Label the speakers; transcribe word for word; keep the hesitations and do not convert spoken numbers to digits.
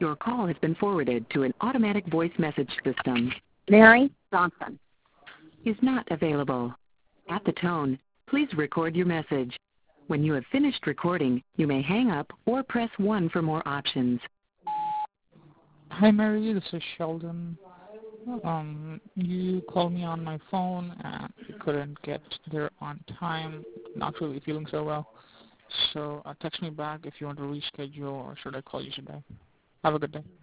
Speaker 1: Your call has been forwarded to an automatic voice message system.
Speaker 2: Mary Johnson
Speaker 1: Is not available. At the tone, please record your message. When you have finished recording, you may hang up or press one for more options.
Speaker 3: Hi, Mary. This is Sheldon. Um, you called me on my phone and you couldn't get there on time. Not really feeling so well. So uh, text me back if you want to reschedule, or should I call you today? Have a good day.